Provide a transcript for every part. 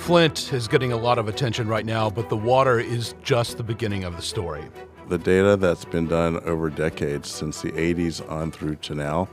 Flint is getting a lot of attention right now, but the water is just the beginning of the story. The data that's been done over decades, since the 80s on through to now,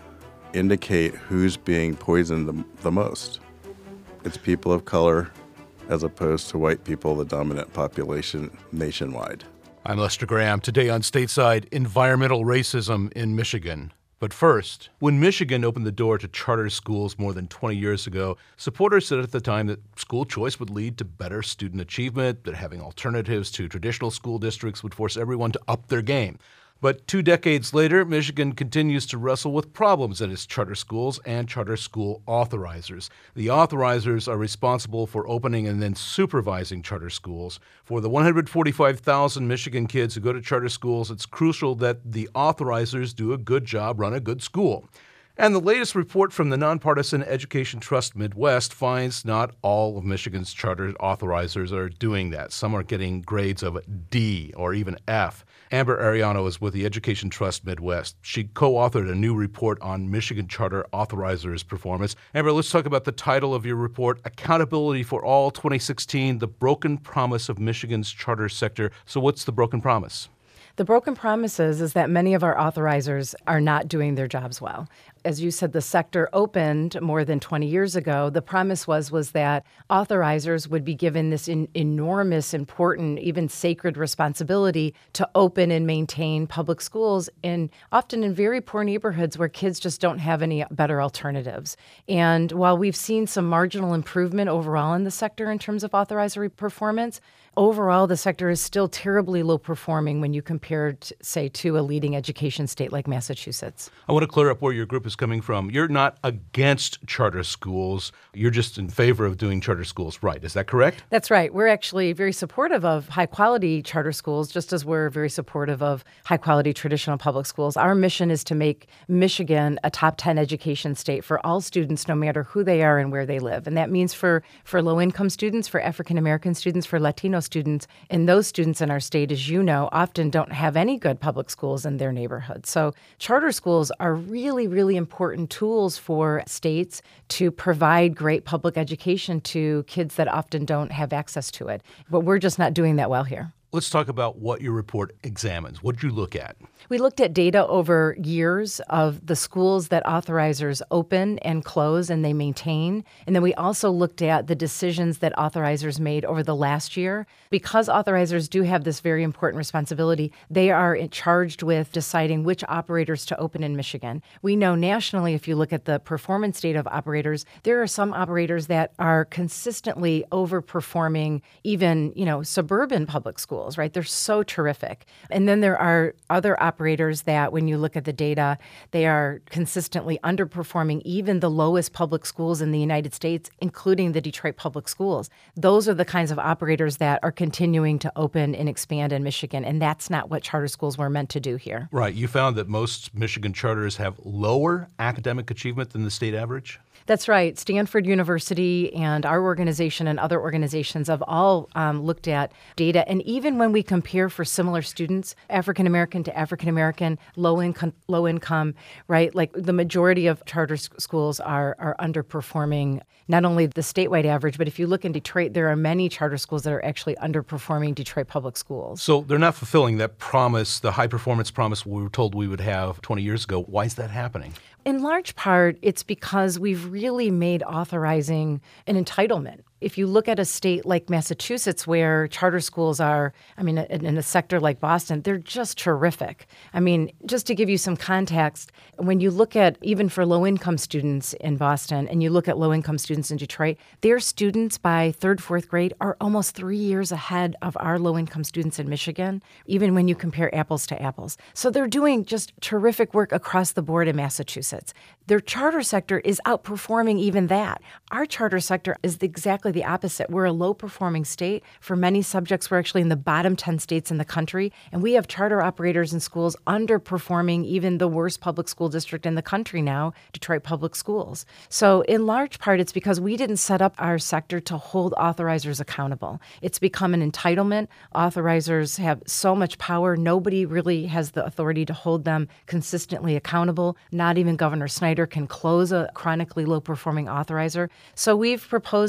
indicate who's being poisoned the most. It's people of color as opposed to white people, the dominant population nationwide. I'm Lester Graham. Today on Stateside, environmental racism in Michigan. But first, when Michigan opened the door to charter schools more than 20 years ago, supporters said at the time that school choice would lead to better student achievement, that having alternatives to traditional school districts would force everyone to up their game. But 2 decades later, Michigan continues to wrestle with problems at its charter schools and charter school authorizers. The authorizers are responsible for opening and then supervising charter schools. For the 145,000 Michigan kids who go to charter schools, it's crucial that the authorizers do a good job, run a good school. And the latest report from the nonpartisan Education Trust Midwest finds not all of Michigan's charter authorizers are doing that. Some are getting grades of D or even F. Amber Ariano is with the Education Trust Midwest. She co-authored a new report on Michigan charter authorizers' performance. Amber, let's talk about the title of your report, Accountability for All 2016, The Broken Promise of Michigan's Charter Sector. So what's the broken promise? The broken promise is that many of our authorizers are not doing their jobs well. As you said, the sector opened more than 20 years ago. The promise was that authorizers would be given this enormous, important, even sacred responsibility to open and maintain public schools, and often in very poor neighborhoods where kids just don't have any better alternatives. And while we've seen some marginal improvement overall in the sector in terms of authorizer performance, overall, the sector is still terribly low performing when you compare, say, to a leading education state like Massachusetts. I want to clear up where your group is coming from. You're not against charter schools. You're just in favor of doing charter schools right. Is that correct? That's right. We're actually very supportive of high-quality charter schools, just as we're very supportive of high-quality traditional public schools. Our mission is to make Michigan a top 10 education state for all students, no matter who they are and where they live. And that means for low-income students, for African-American students, for Latino students, and those students in our state, as you know, often don't have any good public schools in their neighborhood. So charter schools are really, really important tools for states to provide great public education to kids that often don't have access to it. But we're just not doing that well here. Let's talk about what your report examines. What did you look at? We looked at data over years of the schools that authorizers open and close and they maintain. And then we also looked at the decisions that authorizers made over the last year. Because authorizers do have this very important responsibility, they are charged with deciding which operators to open in Michigan. We know nationally, if you look at the performance data of operators, there are some operators that are consistently overperforming even, suburban public schools, right? They're so terrific. And then there are other operators that, when you look at the data, they are consistently underperforming even the lowest public schools in the United States, including the Detroit Public Schools. Those are the kinds of operators that are continuing to open and expand in Michigan, and that's not what charter schools were meant to do here. Right. You found that most Michigan charters have lower academic achievement than the state average? That's right. Stanford University and our organization and other organizations have all looked at data. And even when we compare for similar students, African-American to African-American, low income, right? Like the majority of charter schools are underperforming not only the statewide average, but if you look in Detroit, there are many charter schools that are actually underperforming Detroit public schools. So they're not fulfilling that promise, the high-performance promise we were told we would have 20 years ago. Why is that happening? In large part, it's because we've really made authorizing an entitlement. If you look at a state like Massachusetts, where charter schools are, in a sector like Boston, they're just terrific. Just to give you some context, when you look at, even for low-income students in Boston, and you look at low-income students in Detroit, their students by 3rd, 4th grade are almost 3 years ahead of our low-income students in Michigan, even when you compare apples to apples. So they're doing just terrific work across the board in Massachusetts. Their charter sector is outperforming even that. Our charter sector is exactly the opposite. We're a low-performing state. For many subjects, we're actually in the bottom 10 states in the country, and we have charter operators in schools underperforming even the worst public school district in the country now, Detroit Public Schools. So in large part, it's because we didn't set up our sector to hold authorizers accountable. It's become an entitlement. Authorizers have so much power. Nobody really has the authority to hold them consistently accountable. Not even Governor Snyder can close a chronically low-performing authorizer. So we've proposed a set of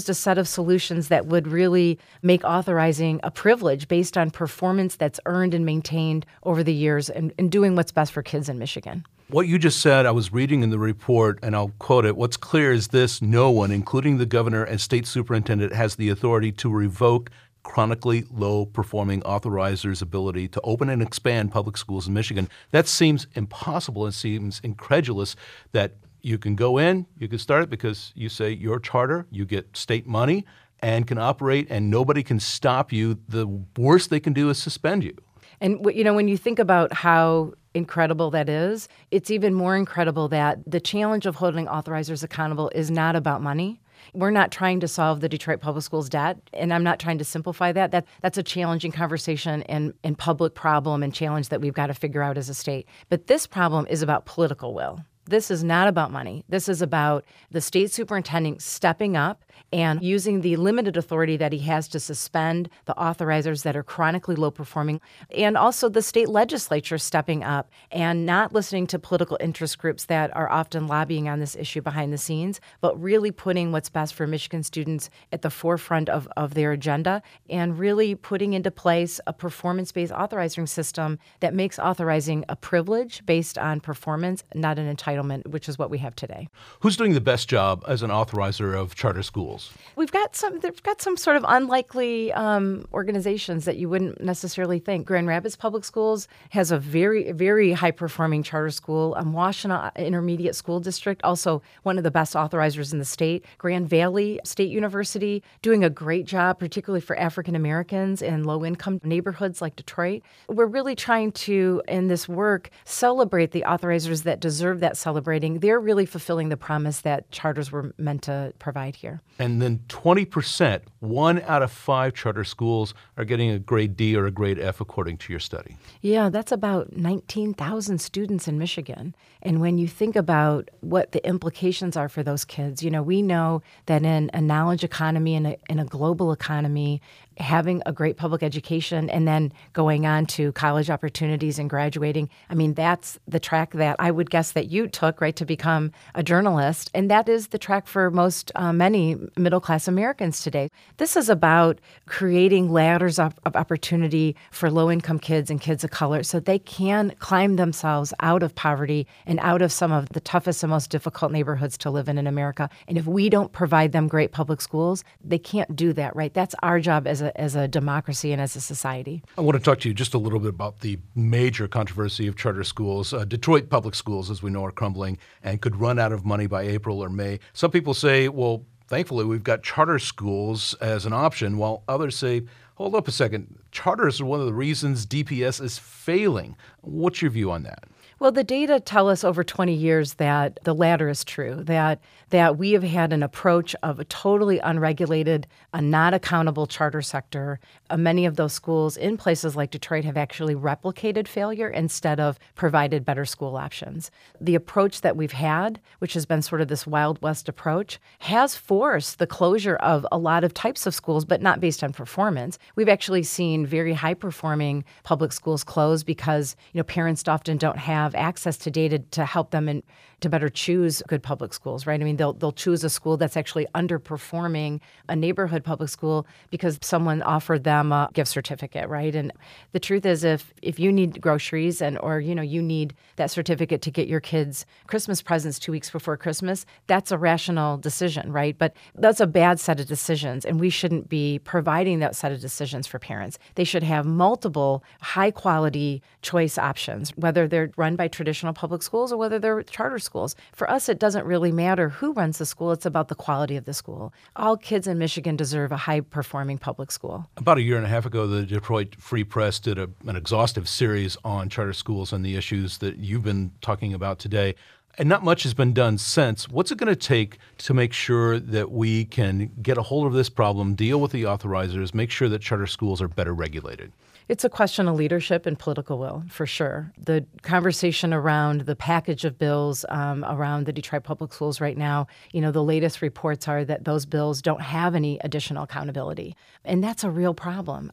of solutions that would really make authorizing a privilege based on performance that's earned and maintained over the years and doing what's best for kids in Michigan. What you just said, I was reading in the report, and I'll quote it. What's clear is this: no one, including the governor and state superintendent, has the authority to revoke chronically low-performing authorizers' ability to open and expand public schools in Michigan. That seems impossible and seems incredulous that you can go in, you can start it because you say your charter, you get state money, and can operate, and nobody can stop you. The worst they can do is suspend you. And, when you think about how incredible that is, it's even more incredible that the challenge of holding authorizers accountable is not about money. We're not trying to solve the Detroit Public Schools debt, and I'm not trying to simplify that. That's a challenging conversation and public problem and challenge that we've got to figure out as a state. But this problem is about political will. This is not about money. This is about the state superintendent stepping up and using the limited authority that he has to suspend the authorizers that are chronically low performing, and also the state legislature stepping up and not listening to political interest groups that are often lobbying on this issue behind the scenes, but really putting what's best for Michigan students at the forefront of their agenda and really putting into place a performance-based authorizing system that makes authorizing a privilege based on performance, not an entitlement, which is what we have today. Who's doing the best job as an authorizer of charter schools? They've got some sort of unlikely organizations that you wouldn't necessarily think. Grand Rapids Public Schools has a very, very high-performing charter school. Washtenaw Intermediate School District, also one of the best authorizers in the state. Grand Valley State University, doing a great job, particularly for African Americans in low-income neighborhoods like Detroit. We're really trying to, in this work, celebrate the authorizers that deserve that celebrating. They're really fulfilling the promise that charters were meant to provide here. And then 20%, 1 out of 5 charter schools are getting a grade D or a grade F according to your study. Yeah, that's about 19,000 students in Michigan. And when you think about what the implications are for those kids, we know that in a knowledge economy and in a global economy, having a great public education and then going on to college opportunities and graduating, that's the track that I would guess that you took, right, to become a journalist. And that is the track for many middle-class Americans today. This is about creating ladders of opportunity for low-income kids and kids of color so they can climb themselves out of poverty and out of some of the toughest and most difficult neighborhoods to live in America. And if we don't provide them great public schools, they can't do that, right? That's our job as a democracy and as a society. I want to talk to you just a little bit about the major controversy of charter schools. Detroit public schools, as we know, are crumbling and could run out of money by April or May. Some people say, well, thankfully, we've got charter schools as an option, while others say, hold up a second, charters are one of the reasons DPS is failing. What's your view on that? Well, the data tell us over 20 years that the latter is true, that we have had an approach of a totally unregulated, a not accountable charter sector. Many of those schools in places like Detroit have actually replicated failure instead of provided better school options. The approach that we've had, which has been sort of this Wild West approach, has forced the closure of a lot of types of schools, but not based on performance. We've actually seen very high-performing public schools close because, parents often don't have access to data to help them and to better choose good public schools, right? They'll choose a school that's actually underperforming a neighborhood public school because someone offered them a gift certificate, right? And the truth is, if you need groceries or you need that certificate to get your kids Christmas presents 2 weeks before Christmas, that's a rational decision, right? But that's a bad set of decisions, and we shouldn't be providing that set of decisions for parents. They should have multiple high-quality choice options, whether they're run by traditional public schools or whether they're charter schools. For us, it doesn't really matter who runs the school. It's about the quality of the school. All kids in Michigan deserve a high-performing public school. About a year and a half ago, the Detroit Free Press did an exhaustive series on charter schools and the issues that you've been talking about today. And not much has been done since. What's it going to take to make sure that we can get a hold of this problem, deal with the authorizers, make sure that charter schools are better regulated? It's a question of leadership and political will, for sure. The conversation around the package of bills around the Detroit Public Schools right now, the latest reports are that those bills don't have any additional accountability. And that's a real problem.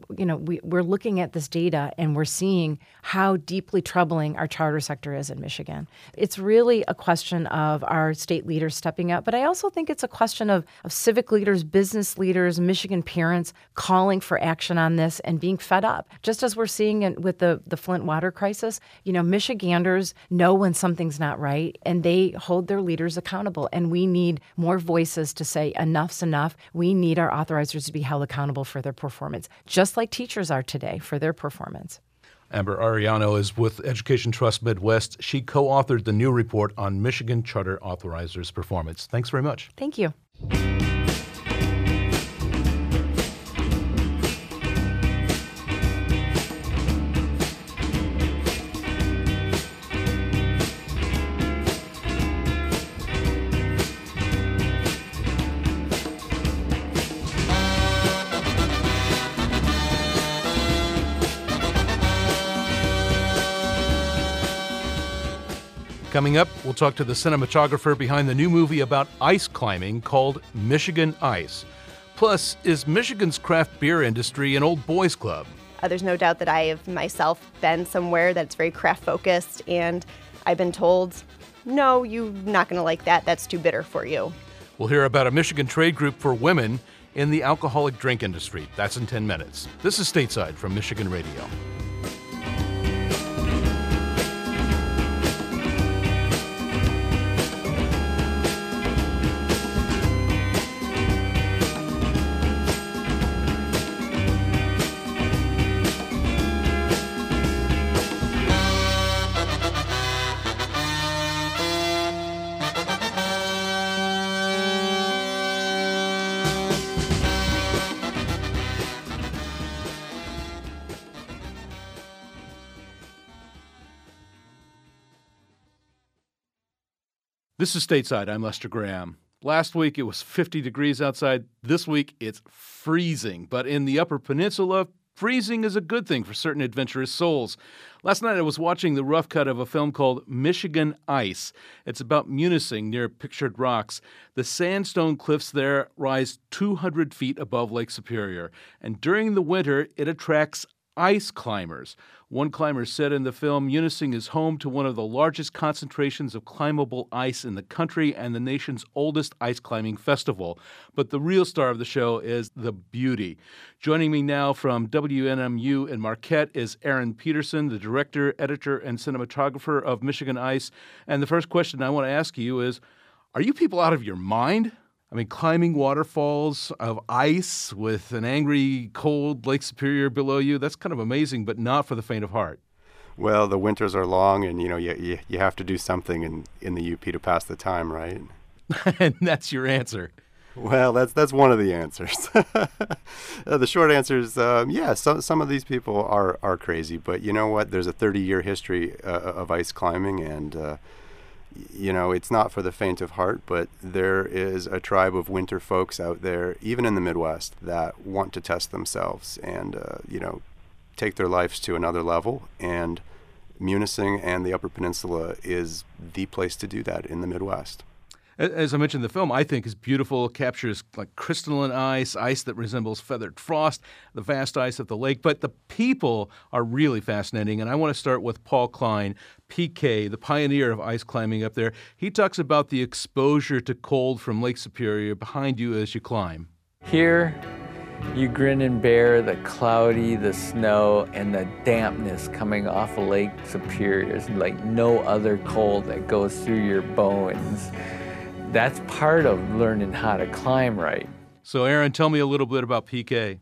We're looking at this data and we're seeing how deeply troubling our charter sector is in Michigan. It's really really a question of our state leaders stepping up. But I also think it's a question of civic leaders, business leaders, Michigan parents calling for action on this and being fed up. Just as we're seeing with the Flint water crisis, Michiganders know when something's not right, and they hold their leaders accountable. And we need more voices to say enough's enough. We need our authorizers to be held accountable for their performance, just like teachers are today for their performance. Amber Ariano is with Education Trust Midwest. She co-authored the new report on Michigan Charter Authorizers' performance. Thanks very much. Thank you. Coming up, we'll talk to the cinematographer behind the new movie about ice climbing called Michigan Ice. Plus, is Michigan's craft beer industry an old boys club? There's no doubt that I have myself been somewhere that's very craft focused, and I've been told, no, you're not going to like that. That's too bitter for you. We'll hear about a Michigan trade group for women in the alcoholic drink industry. That's in 10 minutes. This is Stateside from Michigan Radio. This is Stateside. I'm Lester Graham. Last week it was 50 degrees outside. This week it's freezing. But in the Upper Peninsula, freezing is a good thing for certain adventurous souls. Last night I was watching the rough cut of a film called Michigan Ice. It's about Munising near Pictured Rocks. The sandstone cliffs there rise 200 feet above Lake Superior. And during the winter, it attracts ice climbers. One climber said in the film, Munising is home to one of the largest concentrations of climbable ice in the country and the nation's oldest ice climbing festival. But the real star of the show is the beauty. Joining me now from WNMU in Marquette is Aaron Peterson, the director, editor, and cinematographer of Michigan Ice. And the first question I want to ask you is, are you people out of your mind? I mean, climbing waterfalls of ice with an angry, cold Lake Superior below you, that's kind of amazing, but not for the faint of heart. Well, the winters are long, and, you have to do something in the UP to pass the time, right? And that's your answer. Well, that's one of the answers. The short answer is, some of these people are crazy, but you know what? There's a 30-year history of ice climbing, and it's not for the faint of heart, but there is a tribe of winter folks out there, even in the Midwest, that want to test themselves and, take their lives to another level. And Munising and the Upper Peninsula is the place to do that in the Midwest. As I mentioned, the film, I think, is beautiful. It captures like crystalline ice that resembles feathered frost, the vast ice of the lake. But the people are really fascinating. And I want to start with Paul Klein, PK, the pioneer of ice climbing up there. He talks about the exposure to cold from Lake Superior behind you as you climb. Here, you grin and bear the cloudy, the snow, and the dampness coming off of Lake Superior. It's like no other cold that goes through your bones. That's part of learning how to climb right. So, Aaron, tell me a little bit about PK.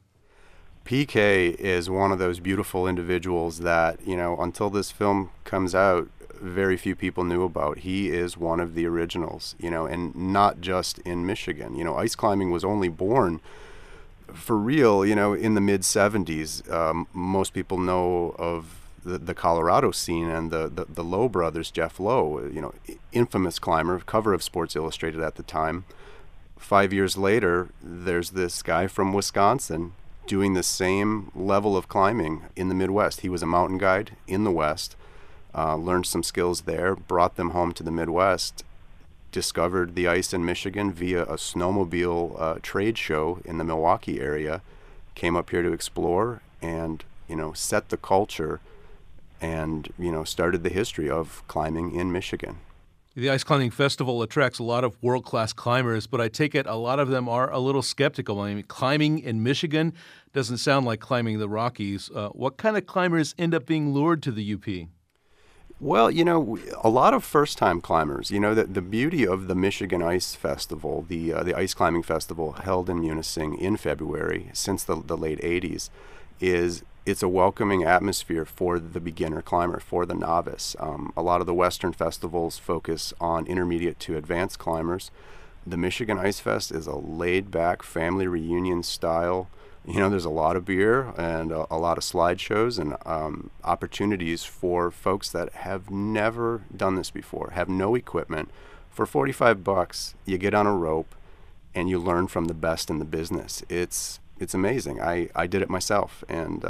PK is one of those beautiful individuals that, until this film comes out, very few people knew about. He is one of the originals, and not just in Michigan. Ice climbing was only born for real, in the mid-'70s. Most people know of the Colorado scene and the Lowe brothers, Jeff Lowe, infamous climber, cover of Sports Illustrated at the time. 5 years later, there's this guy from Wisconsin doing the same level of climbing in the Midwest. He was a mountain guide in the West, learned some skills there, brought them home to the Midwest, discovered the ice in Michigan via a snowmobile trade show in the Milwaukee area, came up here to explore and, set the culture and, started the history of climbing in Michigan. The Ice Climbing Festival attracts a lot of world-class climbers, but I take it a lot of them are a little skeptical. I mean, climbing in Michigan doesn't sound like climbing the Rockies. What kind of climbers end up being lured to the UP? Well, a lot of first-time climbers. The beauty of the Michigan Ice Festival, the Ice Climbing Festival held in Munising in February since the late 80s, is it's a welcoming atmosphere for the beginner climber, for the novice. A lot of the Western festivals focus on intermediate to advanced climbers. The Michigan Ice Fest is a laid-back family reunion style. There's a lot of beer and a lot of slideshows and opportunities for folks that have never done this before, have no equipment. For $45, you get on a rope and you learn from the best in the business. It's amazing. I did it myself, and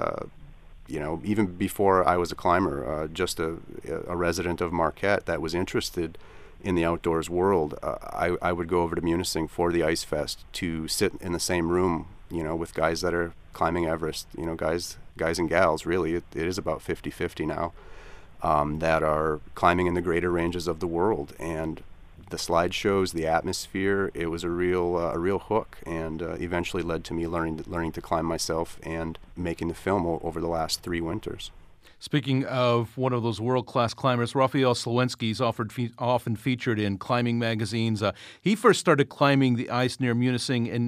even before I was a climber, just a resident of Marquette that was interested in the outdoors world, I would go over to Munising for the Ice Fest to sit in the same room, with guys that are climbing Everest, guys and gals, really. It is about 50-50 now, that are climbing in the greater ranges of the world. And the slideshows, the atmosphere, it was a real hook, and eventually led to me learning to climb myself and making the film over the last 3 winters. Speaking of one of those world-class climbers, Raphael Slawinski's often featured in climbing magazines. He first started climbing the ice near Munising in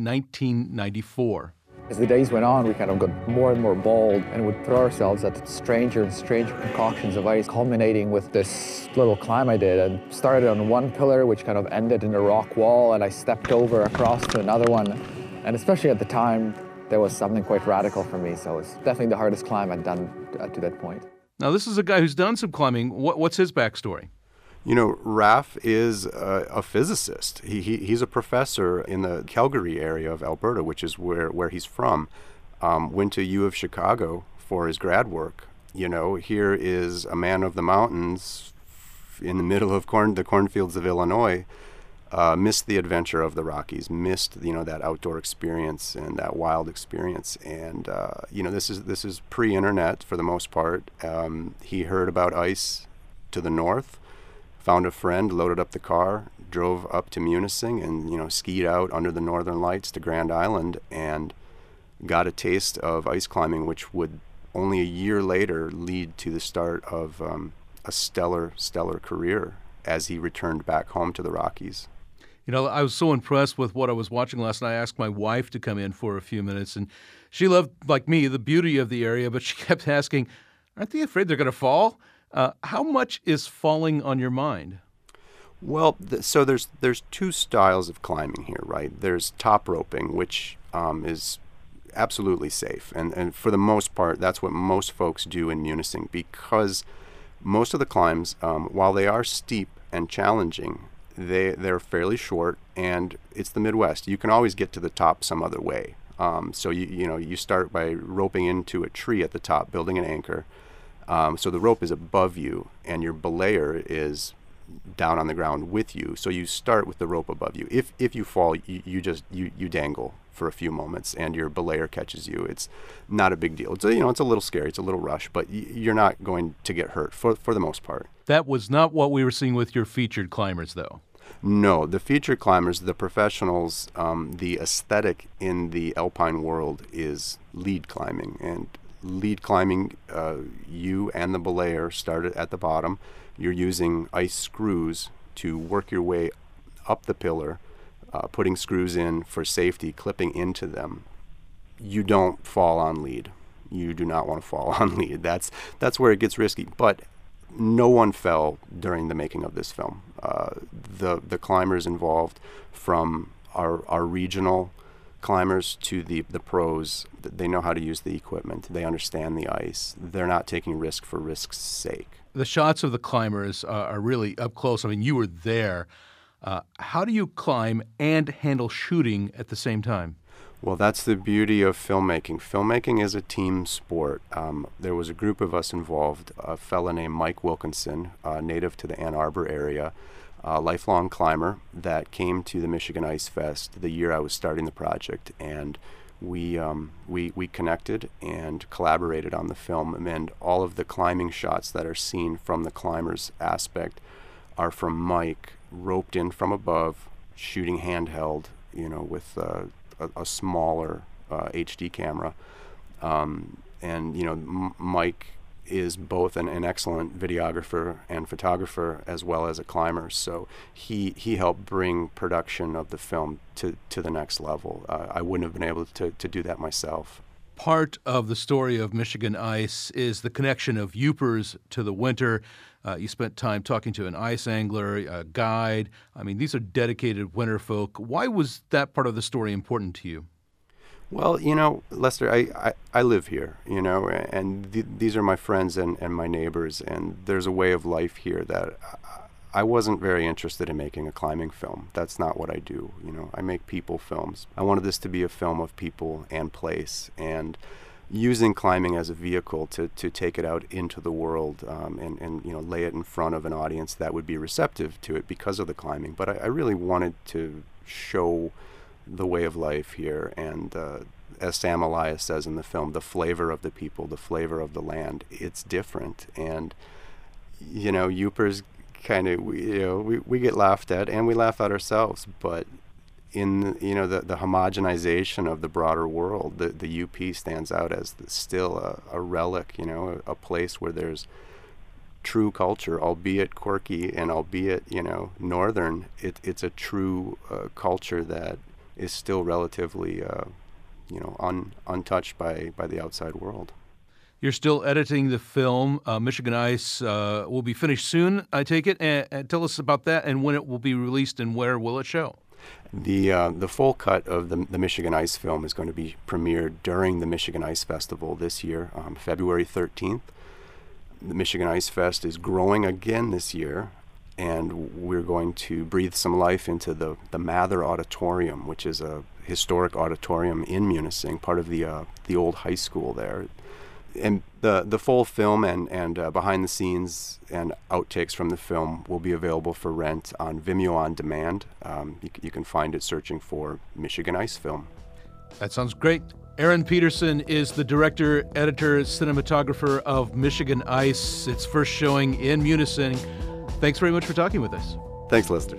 1994. As the days went on, we kind of got more and more bold and would throw ourselves at stranger and stranger concoctions of ice, culminating with this little climb I did. And started on one pillar, which kind of ended in a rock wall, and I stepped over across to another one. And especially at the time, there was something quite radical for me, so it's definitely the hardest climb I'd done to that point. Now, this is a guy who's done some climbing. What's his backstory? Raph is a physicist. He's a professor in the Calgary area of Alberta, which is where he's from. Went to U of Chicago for his grad work. Here is a man of the mountains in the middle of the cornfields of Illinois, missed the adventure of the Rockies, missed that outdoor experience and that wild experience. And this is pre-internet for the most part. He heard about ice to the north, found a friend, loaded up the car, drove up to Munising, and skied out under the northern lights to Grand Island, and got a taste of ice climbing, which would only a year later lead to the start of a stellar career as he returned back home to the Rockies. I was so impressed with what I was watching last night. I asked my wife to come in for a few minutes, and she loved, like me, the beauty of the area, but she kept asking, aren't they afraid they're going to fall? How much is falling on your mind? Well, so there's 2 styles of climbing here, right? There's top roping, which is absolutely safe. And for the most part, that's what most folks do in Munising, because most of the climbs, while they are steep and challenging, they're fairly short, and it's the Midwest. You can always get to the top some other way. So you start by roping into a tree at the top, building an anchor. So the rope is above you, and your belayer is down on the ground with you. So you start with the rope above you. If you fall, you dangle for a few moments, and your belayer catches you. It's not a big deal. It's a little scary. It's a little rush, but you're not going to get hurt for the most part. That was not what we were seeing with your featured climbers, though. No, the featured climbers, the professionals, the aesthetic in the alpine world is lead climbing. And lead climbing, you and the belayer start at the bottom. You're using ice screws to work your way up the pillar, putting screws in for safety, clipping into them. You don't fall on lead. You do not want to fall on lead. That's where it gets risky. But no one fell during the making of this film. The climbers involved, from our regional climbers to the pros, they know how to use the equipment. They understand the ice. They're not taking risk for risk's sake. The shots of the climbers are really up close. I mean, you were there. How do you climb and handle shooting at the same time? Well, that's the beauty of filmmaking. Filmmaking is a team sport. There was a group of us involved, a fella named Mike Wilkinson, native to the Ann Arbor area, a lifelong climber that came to the Michigan Ice Fest the year I was starting the project, and we connected and collaborated on the film, and all of the climbing shots that are seen from the climbers aspect are from Mike, roped in from above, shooting handheld, with a smaller HD camera. And Mike is both an excellent videographer and photographer as well as a climber. So he helped bring production of the film to the next level. I wouldn't have been able to do that myself. Part of the story of Michigan Ice is the connection of Yoopers to the winter. You spent time talking to an ice angler, a guide. I mean, these are dedicated winter folk. Why was that part of the story important to you? Well, Lester, I live here, and these are my friends and my neighbors, and there's a way of life here that I wasn't very interested in making a climbing film. That's not what I do. I make people films. I wanted this to be a film of people and place, and using climbing as a vehicle to take it out into the world and lay it in front of an audience that would be receptive to it because of the climbing. But I really wanted to show the way of life here, and as Sam Elias says in the film, the flavor of the people, the flavor of the land, it's different. And Yoopers kind of, we get laughed at, and we laugh at ourselves, but in the homogenization of the broader world, the UP stands out as still a relic, a place where there's true culture, albeit quirky and albeit northern. It's a true culture that is still relatively untouched by the outside world. You're still editing the film. Michigan Ice will be finished soon, I take it. And tell us about that and when it will be released and where will it show? The full cut of the Michigan Ice film is going to be premiered during the Michigan Ice Festival this year, February 13th. The Michigan Ice Fest is growing again this year, and we're going to breathe some life into the Mather Auditorium, which is a historic auditorium in Munising, part of the old high school there. And the full film and behind the scenes and outtakes from the film will be available for rent on Vimeo On Demand. You can find it searching for Michigan Ice Film. That sounds great. Aaron Peterson is the director, editor, cinematographer of Michigan Ice. It's first showing in Munising. Thanks very much for talking with us. Thanks, Lester.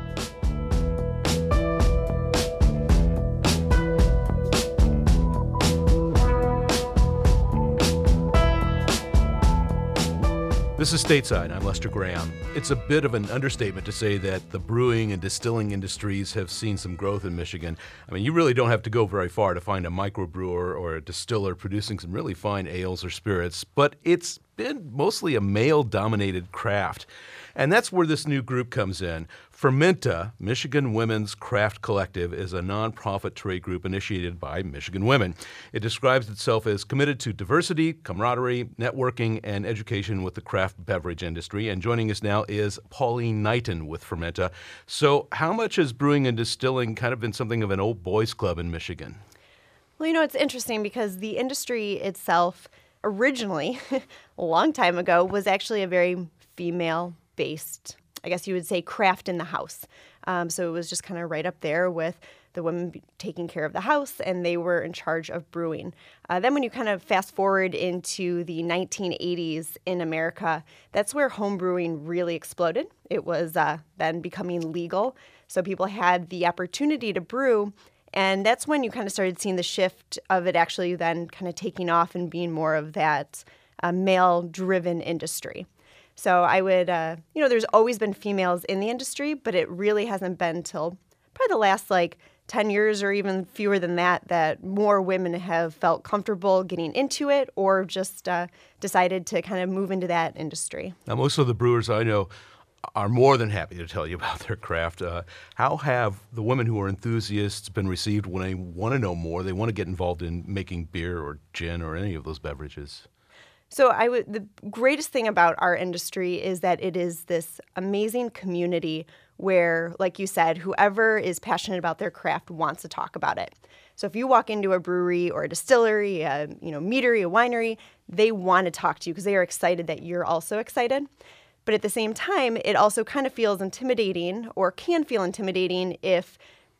This is Stateside. I'm Lester Graham. It's a bit of an understatement to say that the brewing and distilling industries have seen some growth in Michigan. I mean, you really don't have to go very far to find a microbrewer or a distiller producing some really fine ales or spirits, but it's been mostly a male-dominated craft. And that's where this new group comes in. Fermenta, Michigan Women's Craft Collective, is a nonprofit trade group initiated by Michigan women. It describes itself as committed to diversity, camaraderie, networking, and education with the craft beverage industry. And joining us now is Pauline Knighton with Fermenta. So how much has brewing and distilling kind of been something of an old boys club in Michigan? Well, it's interesting because the industry itself originally, a long time ago, was actually a very female-based, I guess you would say, craft in the house. So it was just kind of right up there with the women taking care of the house, and they were in charge of brewing. Then when you kind of fast forward into the 1980s in America, that's where home brewing really exploded. It was then becoming legal, so people had the opportunity to brew, and that's when you kind of started seeing the shift of it actually then kind of taking off and being more of that male-driven industry. So I would, there's always been females in the industry, but it really hasn't been till probably the last 10 years or even fewer than that more women have felt comfortable getting into it or just decided to kind of move into that industry. Now, most of the brewers I know are more than happy to tell you about their craft. How have the women who are enthusiasts been received when they want to know more, they want to get involved in making beer or gin or any of those beverages? So the greatest thing about our industry is that it is this amazing community where, like you said, whoever is passionate about their craft wants to talk about it. So if you walk into a brewery or a distillery, a meadery, a winery, they want to talk to you because they are excited that you're also excited. But at the same time, it also kind of feels intimidating or can feel intimidating if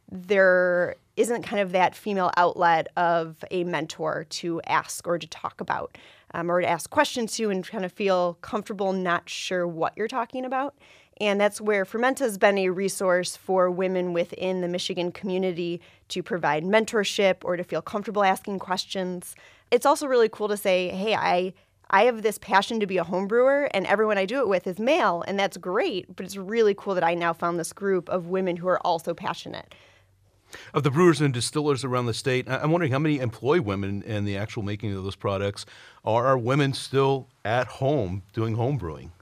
there isn't kind of that female outlet of a mentor to ask or to talk about or to ask questions to and kind of feel comfortable not sure what you're talking about. And that's where Fermenta has been a resource for women within the Michigan community to provide mentorship or to feel comfortable asking questions. It's also really cool to say, hey, I have this passion to be a home brewer, and everyone I do it with is male, and that's great, but it's really cool that I now found this group of women who are also passionate. Of the brewers and distillers around the state, I'm wondering how many employ women in the actual making of those products. Are women still at home doing home brewing?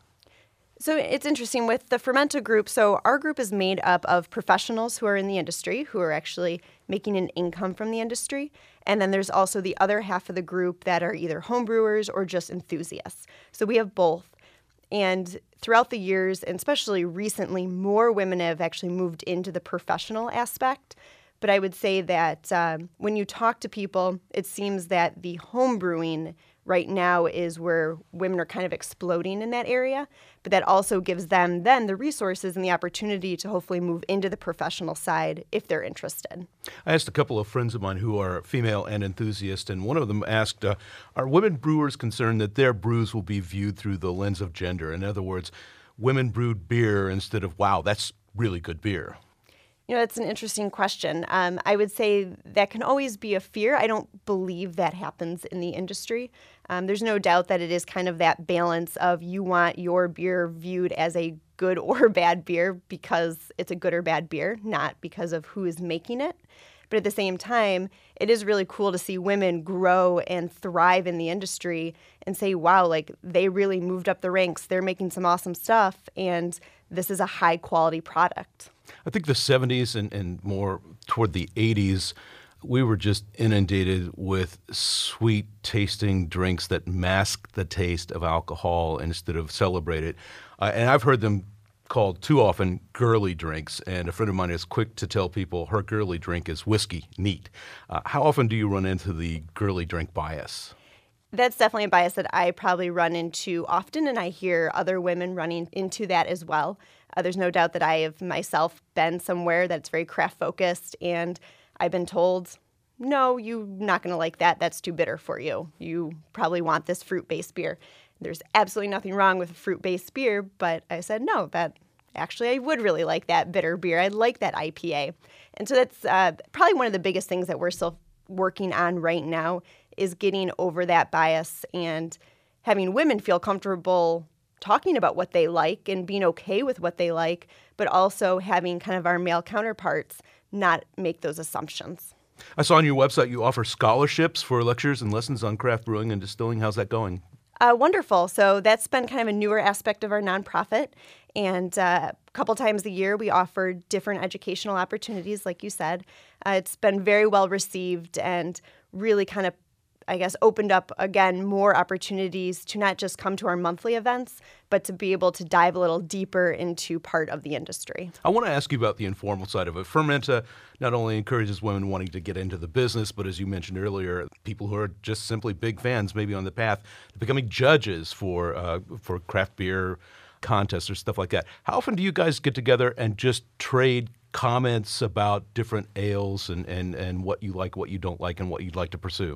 So it's interesting with the Fermenta group. So our group is made up of professionals who are in the industry, who are actually making an income from the industry. And then there's also the other half of the group that are either home brewers or just enthusiasts. So we have both. And throughout the years, and especially recently, more women have actually moved into the professional aspect. But I would say that when you talk to people, it seems that the home brewing right now is where women are kind of exploding in that area. But that also gives them then the resources and the opportunity to hopefully move into the professional side if they're interested. I asked a couple of friends of mine who are female and enthusiast, and one of them asked, are women brewers concerned that their brews will be viewed through the lens of gender? In other words, women brewed beer instead of, wow, that's really good beer. You know, it's an interesting question. I would say that can always be a fear. I don't believe that happens in the industry. There's no doubt that it is kind of that balance of you want your beer viewed as a good or bad beer because it's a good or bad beer, not because of who is making it. But at the same time, it is really cool to see women grow and thrive in the industry and say, wow, like they really moved up the ranks. They're making some awesome stuff, and this is a high quality product. I think the 70s and more toward the 80s, we were just inundated with sweet tasting drinks that mask the taste of alcohol instead of celebrate it. And I've heard them called too often girly drinks. And a friend of mine is quick to tell people her girly drink is whiskey neat. How often do you run into the girly drink bias? That's definitely a bias that I probably run into often, and I hear other women running into that as well. There's no doubt that I have myself been somewhere that's very craft focused, and I've been told, no, you're not going to like that. That's too bitter for you. You probably want this fruit-based beer. There's absolutely nothing wrong with a fruit-based beer, but I said, no, that actually I would really like that bitter beer. I like that IPA. And so that's probably one of the biggest things that we're still working on right now is getting over that bias and having women feel comfortable talking about what they like and being okay with what they like, but also having kind of our male counterparts not make those assumptions. I saw on your website you offer scholarships for lectures and lessons on craft brewing and distilling. How's that going? Wonderful. So that's been kind of a newer aspect of our nonprofit. And a couple times a year, we offer different educational opportunities, like you said. It's been very well received and really kind of, I guess, opened up, again, more opportunities to not just come to our monthly events, but to be able to dive a little deeper into part of the industry. I want to ask you about the informal side of it. Fermenta not only encourages women wanting to get into the business, but as you mentioned earlier, people who are just simply big fans, maybe on the path to becoming judges for craft beer contests or stuff like that. How often do you guys get together and just trade comments about different ales and what you like, what you don't like, and what you'd like to pursue?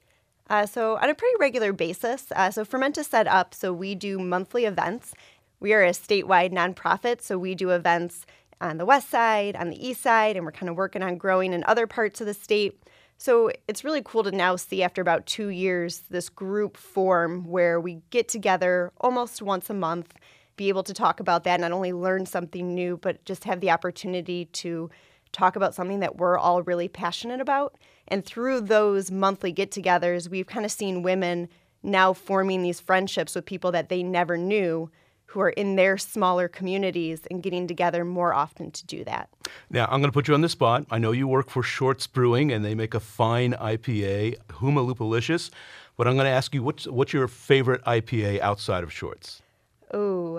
So on a pretty regular basis, so Fermenta set up, so we do monthly events. We are a statewide nonprofit, so we do events on the west side, on the east side, and we're kind of working on growing in other parts of the state. So it's really cool to now see after about 2 years this group form where we get together almost once a month, be able to talk about that, not only learn something new, but just have the opportunity to talk about something that we're all really passionate about. And through those monthly get-togethers, we've kind of seen women now forming these friendships with people that they never knew who are in their smaller communities and getting together more often to do that. Now, I'm going to put you on the spot. I know you work for Shorts Brewing, and they make a fine IPA, Humalupalicious. But I'm going to ask you, what's your favorite IPA outside of Shorts? Oh,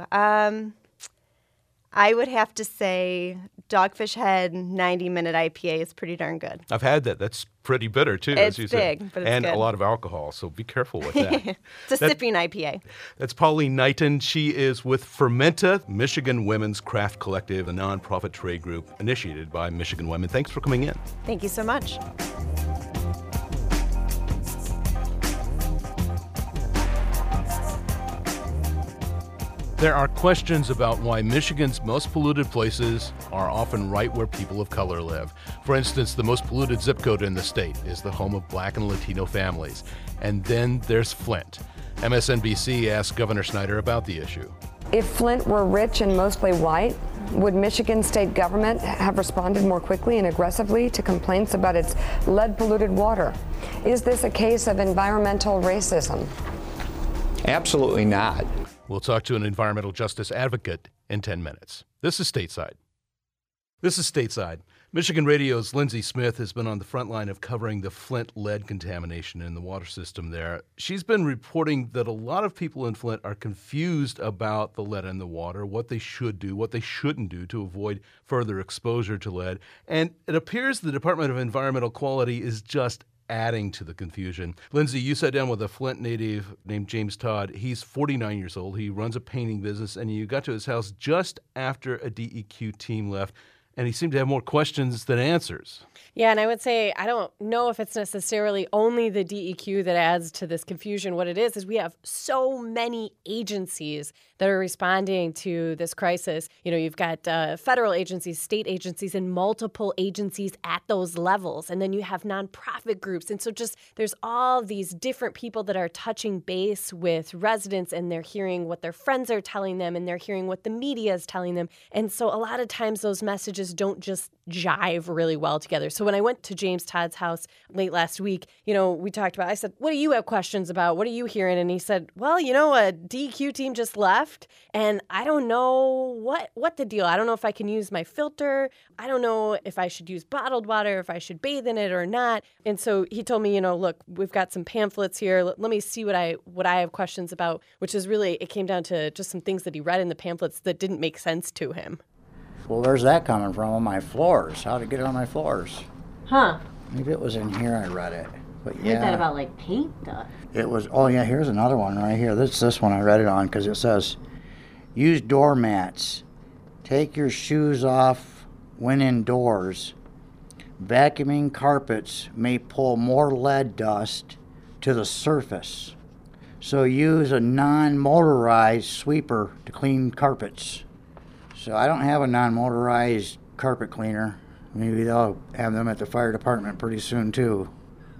I would have to say Dogfish Head 90-minute IPA is pretty darn good. I've had that. That's pretty bitter, too, it's as you said. Big, but it's and good. A lot of alcohol, so be careful with that. It's a sipping IPA. That's Pauline Knighton. She is with Fermenta, Michigan Women's Craft Collective, a nonprofit trade group initiated by Michigan women. Thanks for coming in. Thank you so much. There are questions about why Michigan's most polluted places are often right where people of color live. For instance, the most polluted zip code in the state is the home of Black and Latino families. And then there's Flint. MSNBC asked Governor Snyder about the issue. If Flint were rich and mostly white, would Michigan state government have responded more quickly and aggressively to complaints about its lead-polluted water? Is this a case of environmental racism? Absolutely not. We'll talk to an environmental justice advocate in 10 minutes. This is Stateside. Michigan Radio's Lindsay Smith has been on the front line of covering the Flint lead contamination in the water system there. She's been reporting that a lot of people in Flint are confused about the lead in the water, what they should do, what they shouldn't do to avoid further exposure to lead. And it appears the Department of Environmental Quality is just adding to the confusion. Lindsay, you sat down with a Flint native named James Todd. He's 49 years old. He runs a painting business, and you got to his house just after a DEQ team left, and he seemed to have more questions than answers. Yeah, and I would say I don't know if it's necessarily only the DEQ that adds to this confusion. What it is we have so many agencies that are responding to this crisis. You know, you've got federal agencies, state agencies, and multiple agencies at those levels. And then you have nonprofit groups. And so just there's all these different people that are touching base with residents, and they're hearing what their friends are telling them, and they're hearing what the media is telling them. And so a lot of times those messages don't just jive really well together. So when I went to James Todd's house late last week, you know, we talked about, I said, what do you have questions about? What are you hearing? And he said, well, you know, a DEQ team just left, and I don't know what the deal. I don't know if I can use my filter. I don't know if I should use bottled water, if I should bathe in it or not. And so he told me, you know, look, we've got some pamphlets here. Let me see what I have questions about, which is really, it came down to just some things that he read in the pamphlets that didn't make sense to him. Well, where's that coming from on my floors? How to get it on my floors? Huh. Maybe it was in here I read it. But I read that about like paint stuff. It was, oh yeah, here's another one right here. This one I read it on because it says, use doormats. Take your shoes off when indoors. Vacuuming carpets may pull more lead dust to the surface. So use a non-motorized sweeper to clean carpets. So I don't have a non-motorized carpet cleaner. Maybe they'll have them at the fire department pretty soon too.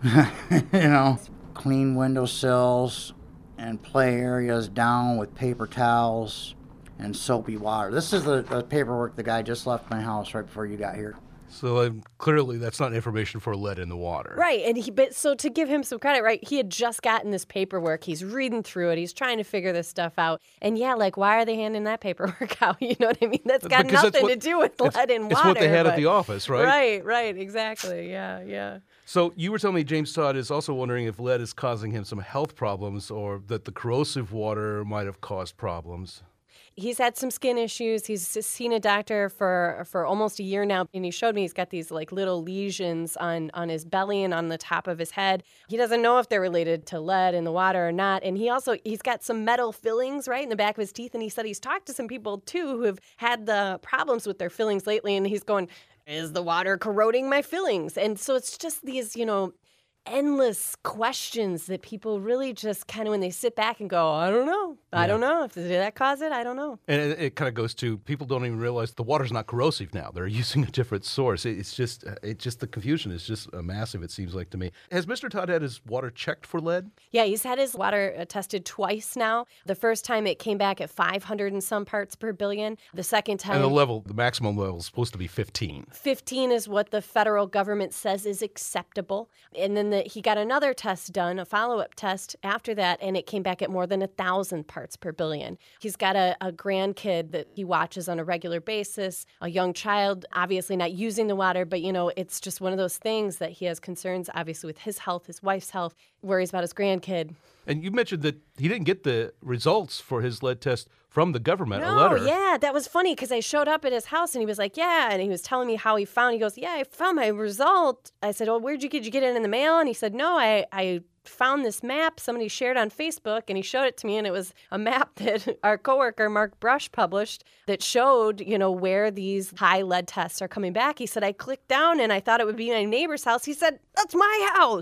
You know, clean windowsills and play areas down with paper towels and soapy water. This is the paperwork the guy just left my house right before you got here. So clearly that's not information for lead in the water. Right. And so to give him some credit, right, he had just gotten this paperwork. He's reading through it. He's trying to figure this stuff out. And yeah, like, why are they handing that paperwork out? You know what I mean? That's got nothing to do with lead in water. It's what they had at the office, right? Right. Exactly. Yeah. So you were telling me James Todd is also wondering if lead is causing him some health problems, or that the corrosive water might have caused problems. He's had some skin issues. He's seen a doctor for almost a year now, and he showed me he's got these like little lesions on his belly and on the top of his head. He doesn't know if they're related to lead in the water or not. And he's got some metal fillings right in the back of his teeth. And he said he's talked to some people too who have had the problems with their fillings lately. And he's going, is the water corroding my fillings? And so it's just these, you know, endless questions that people really just kind of, when they sit back and go, I don't know. I don't know. Did that cause it? I don't know. And it kind of goes to, people don't even realize the water's not corrosive now. They're using a different source. It's just the confusion is just massive, it seems like to me. Has Mr. Todd had his water checked for lead? Yeah, he's had his water tested twice now. The first time it came back at 500 and some parts per billion. The second time... And the maximum level is supposed to be 15. 15 is what the federal government says is acceptable. And then he got another test done, a follow-up test after that, and it came back at more than 1,000 parts per billion. He's got a grandkid that he watches on a regular basis, a young child, obviously not using the water, but, you know, it's just one of those things that he has concerns, obviously, with his health, his wife's health, worries about his grandkid. And you mentioned that he didn't get the results for his lead test from the government, a letter. Yeah, that was funny because I showed up at his house and he was like, yeah, and he was telling me how he goes, yeah, I found my result. I said, well, did you get it in the mail? And he said, no, I found this map somebody shared on Facebook, and he showed it to me, and it was a map that our coworker Mark Brush published that showed, you know, where these high lead tests are coming back. He said, I clicked down and I thought it would be my neighbor's house. He said, that's my house.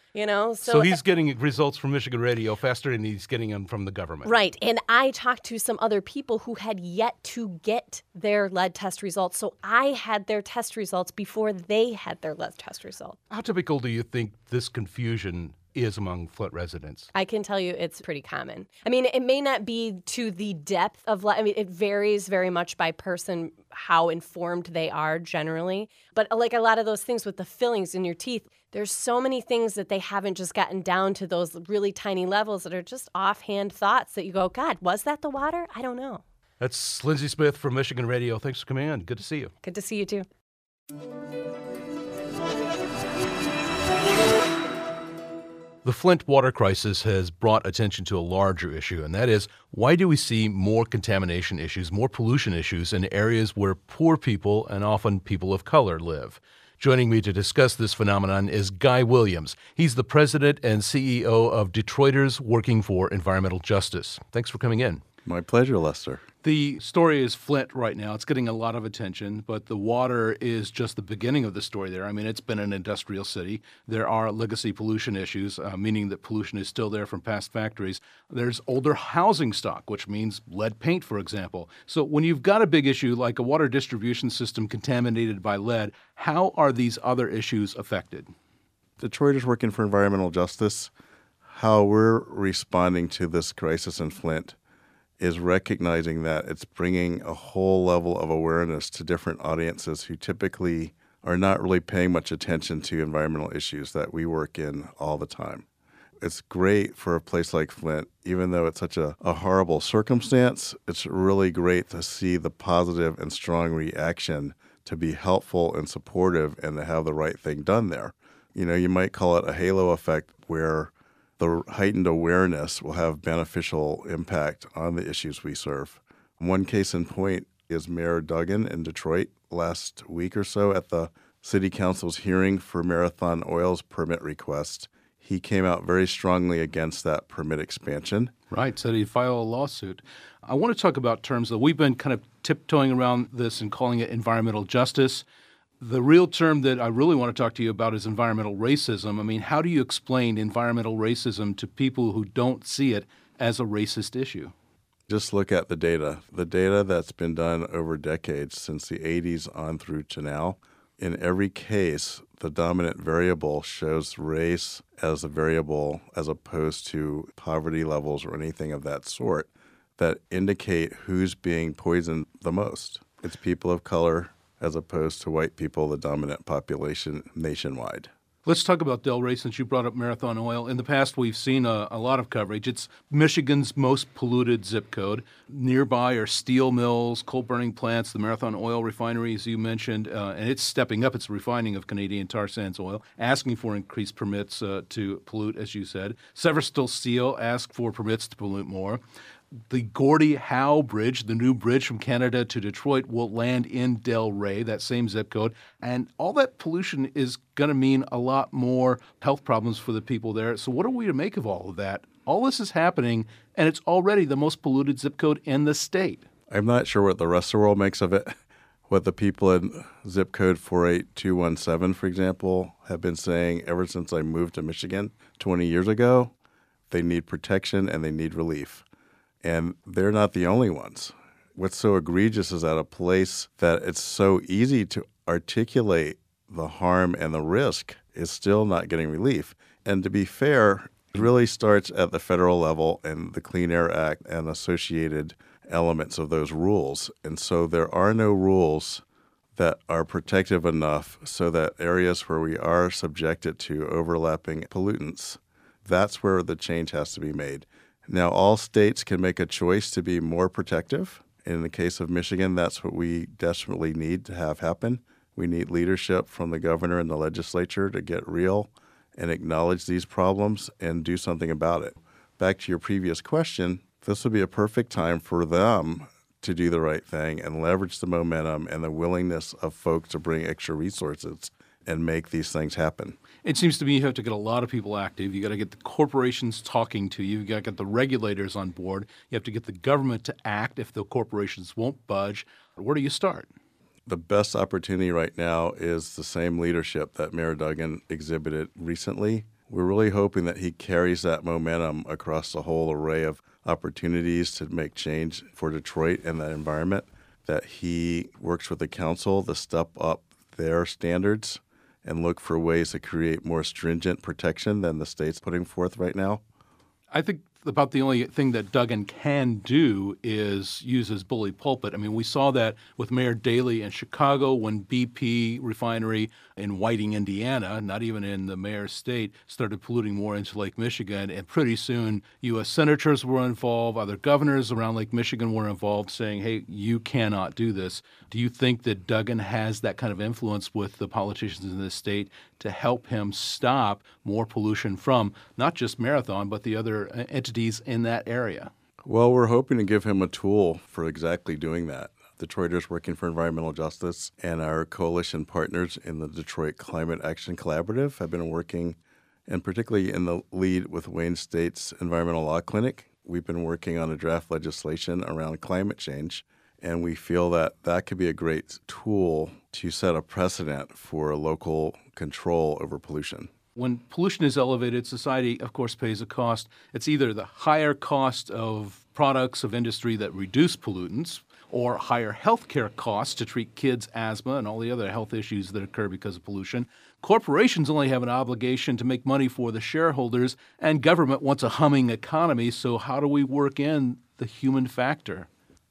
So he's getting results from Michigan Radio faster than he's getting them from the government. Right. And I talked to some other people who had yet to get their lead test results. So I had their test results before they had their lead test results. How typical do you think this confusion is among Flint residents? I can tell you it's pretty common. I mean, it may not be to the depth of, it varies very much by person, how informed they are generally. But like a lot of those things with the fillings in your teeth, there's so many things that they haven't just gotten down to those really tiny levels that are just offhand thoughts that you go, God, was that the water? I don't know. That's Lindsay Smith from Michigan Radio. Thanks for coming on. Good to see you. Good to see you too. The Flint water crisis has brought attention to a larger issue, and that is, why do we see more contamination issues, more pollution issues in areas where poor people and often people of color live? Joining me to discuss this phenomenon is Guy Williams. He's the president and CEO of Detroiters Working for Environmental Justice. Thanks for coming in. My pleasure, Lester. The story is Flint right now. It's getting a lot of attention, but the water is just the beginning of the story there. I mean, it's been an industrial city. There are legacy pollution issues, meaning that pollution is still there from past factories. There's older housing stock, which means lead paint, for example. So when you've got a big issue like a water distribution system contaminated by lead, how are these other issues affected? Detroiters Working for Environmental Justice, how we're responding to this crisis in Flint is recognizing that it's bringing a whole level of awareness to different audiences who typically are not really paying much attention to environmental issues that we work in all the time. It's great for a place like Flint, even though it's such a horrible circumstance, it's really great to see the positive and strong reaction to be helpful and supportive and to have the right thing done there. You might call it a halo effect where the heightened awareness will have beneficial impact on the issues we serve. One case in point is Mayor Duggan in Detroit last week or so at the City Council's hearing for Marathon Oil's permit request. He came out very strongly against that permit expansion. Right, said he'd file a lawsuit. I want to talk about terms that we've been kind of tiptoeing around this and calling it environmental justice. The real term that I really want to talk to you about is environmental racism. I mean, how do you explain environmental racism to people who don't see it as a racist issue? Just look at the data. The data that's been done over decades, since the 80s on through to now. In every case, the dominant variable shows race as a variable as opposed to poverty levels or anything of that sort that indicate who's being poisoned the most. It's people of color, as opposed to white people, the dominant population nationwide. Let's talk about Delray, since you brought up Marathon Oil. In the past, we've seen a lot of coverage. It's Michigan's most polluted zip code. Nearby are steel mills, coal-burning plants, the Marathon Oil refinery, as you mentioned, and it's stepping up its refining of Canadian tar sands oil, asking for increased permits to pollute, as you said. Severstal Steel asked for permits to pollute more. The Gordie Howe Bridge, the new bridge from Canada to Detroit, will land in Delray, that same zip code. And all that pollution is going to mean a lot more health problems for the people there. So what are we to make of all of that? All this is happening, and it's already the most polluted zip code in the state. I'm not sure what the rest of the world makes of it. What the people in zip code 48217, for example, have been saying ever since I moved to Michigan 20 years ago, they need protection and they need relief. And they're not the only ones. What's so egregious is at a place that it's so easy to articulate the harm and the risk is still not getting relief. And to be fair, it really starts at the federal level and the Clean Air Act and associated elements of those rules. And so there are no rules that are protective enough so that areas where we are subjected to overlapping pollutants, that's where the change has to be made. Now, all states can make a choice to be more protective. In the case of Michigan, that's what we desperately need to have happen. We need leadership from the governor and the legislature to get real and acknowledge these problems and do something about it. Back to your previous question, this would be a perfect time for them to do the right thing and leverage the momentum and the willingness of folks to bring extra resources and make these things happen. It seems to me you have to get a lot of people active. You got to get the corporations talking to you. You got to get the regulators on board. You have to get the government to act if the corporations won't budge. Where do you start? The best opportunity right now is the same leadership that Mayor Duggan exhibited recently We're really hoping that he carries that momentum across the whole array of opportunities to make change for Detroit and the environment, that he works with the council to step up their standards and look for ways to create more stringent protection than the state's putting forth right now. I think about the only thing that Duggan can do is use his bully pulpit. I mean, we saw that with Mayor Daley in Chicago when BP refinery in Whiting, Indiana, not even in the mayor's state, started polluting more into Lake Michigan. And pretty soon, U.S. senators were involved, other governors around Lake Michigan were involved saying, hey, you cannot do this. Do you think that Duggan has that kind of influence with the politicians in the state to help him stop more pollution from not just Marathon, but the other entities in that area? Well, we're hoping to give him a tool for exactly doing that. Detroiters Working for Environmental Justice and our coalition partners in the Detroit Climate Action Collaborative have been working, and particularly in the lead with Wayne State's Environmental Law Clinic. We've been working on a draft legislation around climate change, and we feel that that could be a great tool to set a precedent for local control over pollution. When pollution is elevated, society, of course, pays a cost. It's either the higher cost of products of industry that reduce pollutants or higher healthcare costs to treat kids' asthma and all the other health issues that occur because of pollution. Corporations only have an obligation to make money for the shareholders, and government wants a humming economy. So how do we work in the human factor?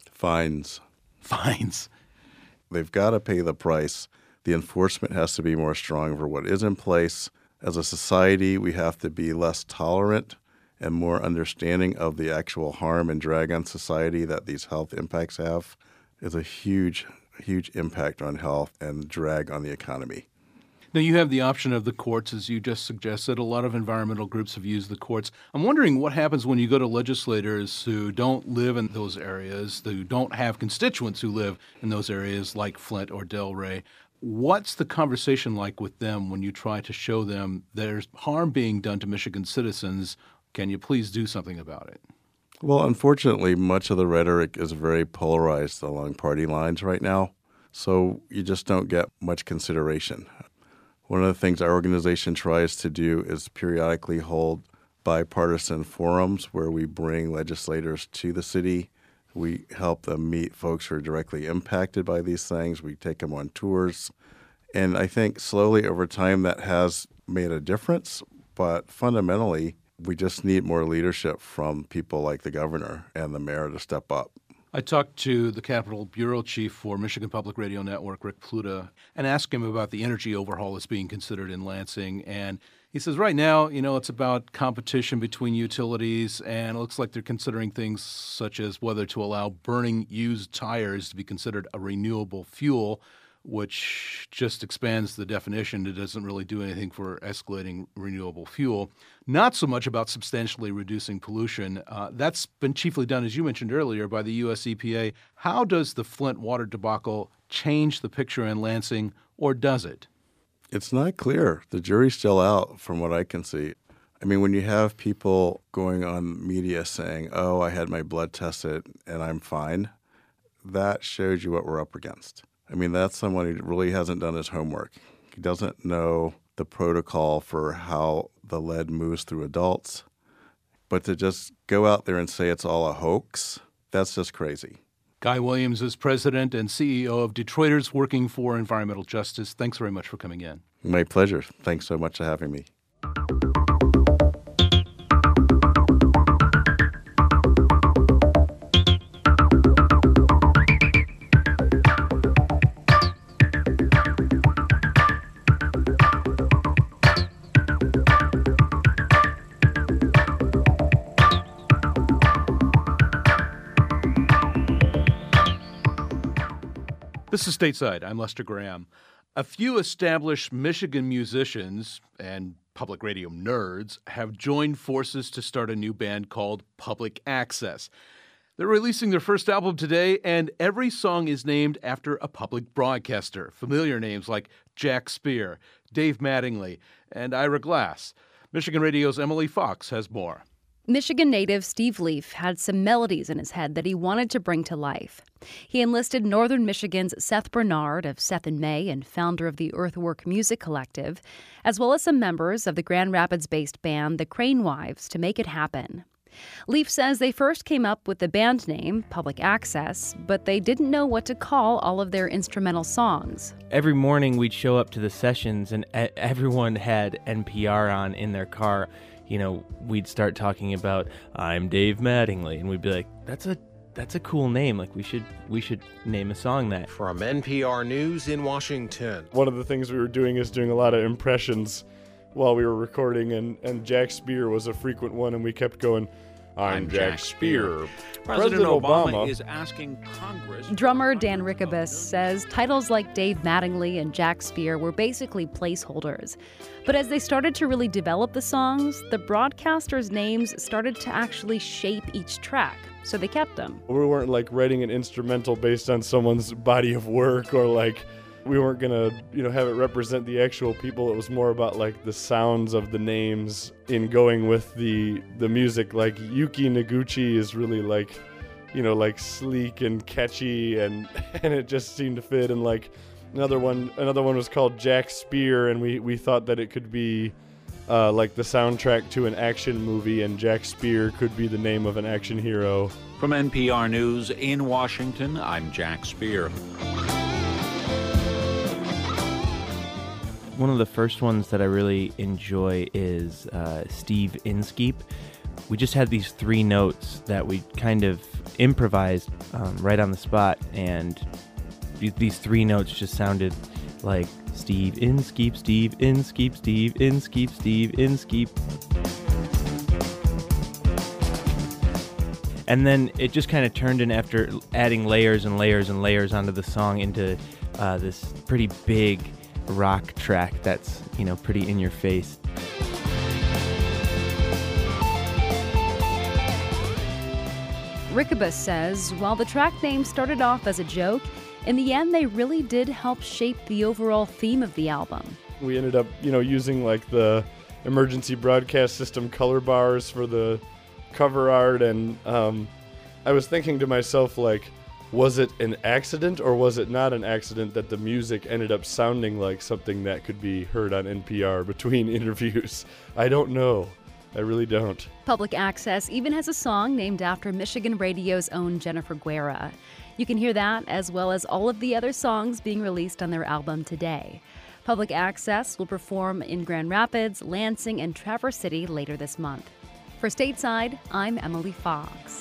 Fines. Fines. They've got to pay the price. The enforcement has to be more strong for what is in place. As a society, we have to be less tolerant and more understanding of the actual harm and drag on society that these health impacts have. Is a huge, huge impact on health and drag on the economy. Now, you have the option of the courts, as you just suggested. A lot of environmental groups have used the courts. I'm wondering what happens when you go to legislators who don't live in those areas, who don't have constituents who live in those areas like Flint or Delray. What's the conversation like with them when you try to show them there's harm being done to Michigan citizens? Can you please do something about it? Well, unfortunately, much of the rhetoric is very polarized along party lines right now, so you just don't get much consideration. One of the things our organization tries to do is periodically hold bipartisan forums where we bring legislators to the city. We help them meet folks who are directly impacted by these things. We take them on tours. And I think slowly over time that has made a difference, but fundamentally, we just need more leadership from people like the governor and the mayor to step up. I talked to the Capitol Bureau Chief for Michigan Public Radio Network, Rick Pluta, and asked him about the energy overhaul that's being considered in Lansing. And he says right now, it's about competition between utilities, and it looks like they're considering things such as whether to allow burning used tires to be considered a renewable fuel, which just expands the definition. It doesn't really do anything for escalating renewable fuel. Not so much about substantially reducing pollution. That's been chiefly done, as you mentioned earlier, by the U.S. EPA. How does the Flint water debacle change the picture in Lansing, or does it? It's not clear. The jury's still out from what I can see. I mean, when you have people going on media saying, oh, I had my blood tested and I'm fine, that shows you what we're up against. I mean, that's someone who really hasn't done his homework. He doesn't know the protocol for how the lead moves through adults. But to just go out there and say it's all a hoax, that's just crazy. Guy Williams is president and CEO of Detroiters Working for Environmental Justice. Thanks very much for coming in. My pleasure. Thanks so much for having me. This is Stateside. I'm Lester Graham. A few established Michigan musicians and public radio nerds have joined forces to start a new band called Public Access. They're releasing their first album today, and every song is named after a public broadcaster. Familiar names like Jack Spear, Dave Mattingly, and Ira Glass. Michigan Radio's Emily Fox has more. Michigan native Steve Leaf had some melodies in his head that he wanted to bring to life. He enlisted Northern Michigan's Seth Bernard of Seth and May and founder of the Earthwork Music Collective, as well as some members of the Grand Rapids-based band The Crane Wives to make it happen. Leaf says they first came up with the band name, Public Access, but they didn't know what to call all of their instrumental songs. Every morning we'd show up to the sessions and everyone had NPR on in their car. You know, we'd start talking about, I'm Dave Mattingly, and we'd be like, that's a cool name. Like, we should name a song that. From NPR News in Washington. One of the things we were doing is doing a lot of impressions while we were recording, and Jack Speer was a frequent one, and we kept going, I'm Jack Speer. President Obama is asking Congress... Drummer Dan Rickabus says titles like Dave Mattingly and Jack Speer were basically placeholders. But as they started to really develop the songs, the broadcasters' names started to actually shape each track, so they kept them. We weren't like writing an instrumental based on someone's body of work, or like we weren't gonna, have it represent the actual people. It was more about like the sounds of the names in going with the music. Like Yuki Noguchi is really like, like sleek and catchy, and it just seemed to fit. And like another one was called Jack Speer, and we thought that it could be like the soundtrack to an action movie, and Jack Speer could be the name of an action hero. From NPR News in Washington, I'm Jack Speer. One of the first ones that I really enjoy is Steve Inskeep. We just had these 3 notes that we kind of improvised right on the spot, and these 3 notes just sounded like Steve Inskeep, Steve Inskeep, Steve Inskeep, Steve Inskeep. And then it just kind of turned in, after adding layers and layers and layers onto the song, into this pretty big rock track that's, pretty in your face. Rickabus says while the track name started off as a joke, in the end they really did help shape the overall theme of the album. We ended up, using like the emergency broadcast system color bars for the cover art, and I was thinking to myself, like, was it an accident or was it not an accident that the music ended up sounding like something that could be heard on NPR between interviews? I don't know. I really don't. Public Access even has a song named after Michigan radio's own Jennifer Guerra. You can hear that as well as all of the other songs being released on their album today. Public Access will perform in Grand Rapids, Lansing, and Traverse City later this month. For Stateside, I'm Emily Fox.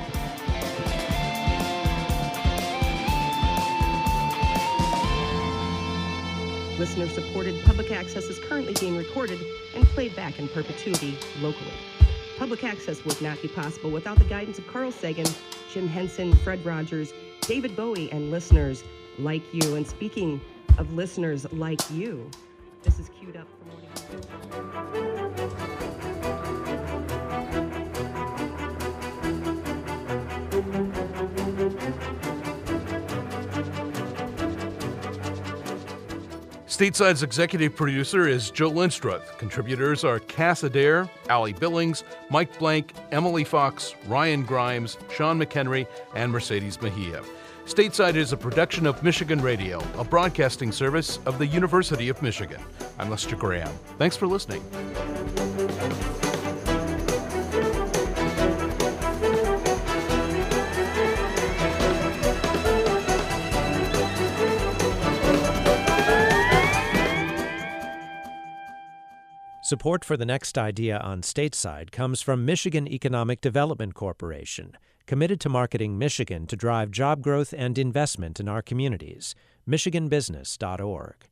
Listener-supported Public Access is currently being recorded and played back in perpetuity locally. Public Access would not be possible without the guidance of Carl Sagan, Jim Henson, Fred Rogers, David Bowie, and listeners like you. And speaking of listeners like you, this is queued up for morning. Stateside's executive producer is Joe Lindstruth. Contributors are Cass Adair, Allie Billings, Mike Blank, Emily Fox, Ryan Grimes, Sean McHenry, and Mercedes Mejia. Stateside is a production of Michigan Radio, a broadcasting service of the University of Michigan. I'm Lester Graham. Thanks for listening. Support for the next idea on Stateside comes from Michigan Economic Development Corporation, committed to marketing Michigan to drive job growth and investment in our communities. MichiganBusiness.org.